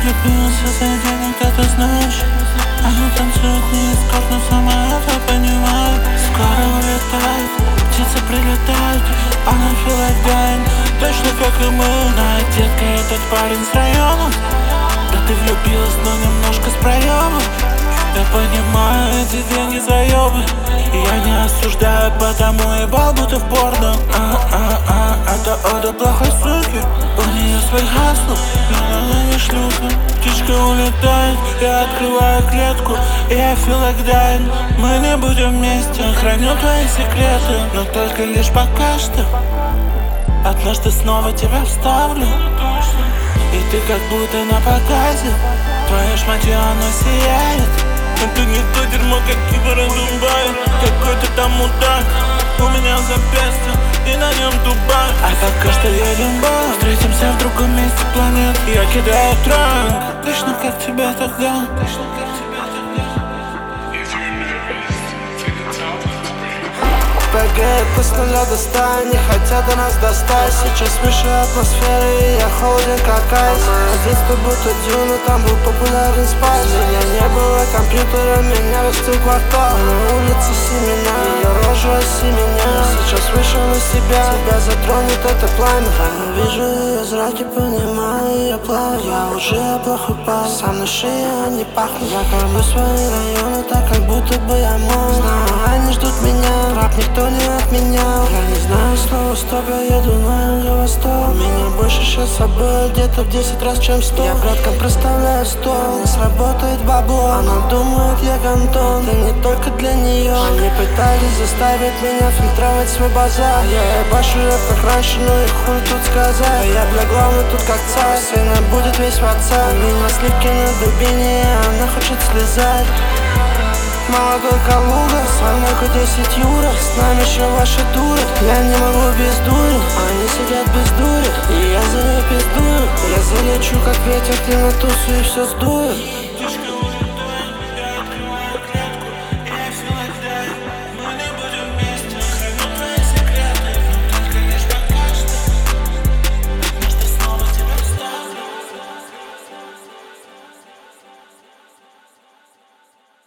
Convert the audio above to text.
влюбился за денег, да ты знаешь. Она танцует не эскорт, но сама это понимает. Скоро улетает, птицы прилетают. Она feel like dying, точно как и мы. Но детка, этот парень с района. Да ты влюбилась, но немножко с проемом. Я понимаю, эти деньги заебы. И я не осуждаю, потому ебал, будто в порно. Это ода плохой суки. У нее свой хасл, но она не шлюха. Птичка улетает, я открываю клетку, и я feel like dying. Мы не будем вместе, храню твои секреты, но только лишь пока что. Однажды снова тебя вставлю, и ты как будто на показе. Твое шматье, оно сияет. Это не то дерьмо, как Кипр и Дубай. Какой-то там мудак, у меня запястье, и на нем Дубай. А пока что едем бал, встретимся в другом месте планет. Я кидаю транк, точно как тебя тогда. ПГ с нуля до 100, не хотят до нас достать. Сейчас выше атмосферы, и я холоден как айс. Детство будто дюна, там был популярен спайс. У меня не было компьютера, меня растил квартал. На улице семена, ее рожу осеменя. Сейчас вышел из себя, тебя затронет это пламя. Я вижу ее зраки, понимаю ее плавь. Я уже плохой пар, сам на шее не пахнет. Я кормлю свои районы так, как будто бы я мой. Знаю, они ждут меня, рап никто не отменял. Я не знаю слова стоп, я еду на юго-восток. Меня больше сейчас с собой где-то в 10 раз, чем 100. Я браткам проставляю стол, не сработает бабло. Она думает, я гандон, ты не только для нее. Они пытались заставить меня фильтровать свой базар. Я ебашу рэп как раньше, ну и хуй тут сказать. Я бля главный тут как царь, сына будет весь в отца. У меня сливки на дубине, она хочет слезать. Молодой Калуга, со мной хоть 10 юра. С нами еще ваши дуры. Я не могу без дури, они сидят без дури. И я за ней пиздую. Я залечу как ветер, ты на тусу и все сдую.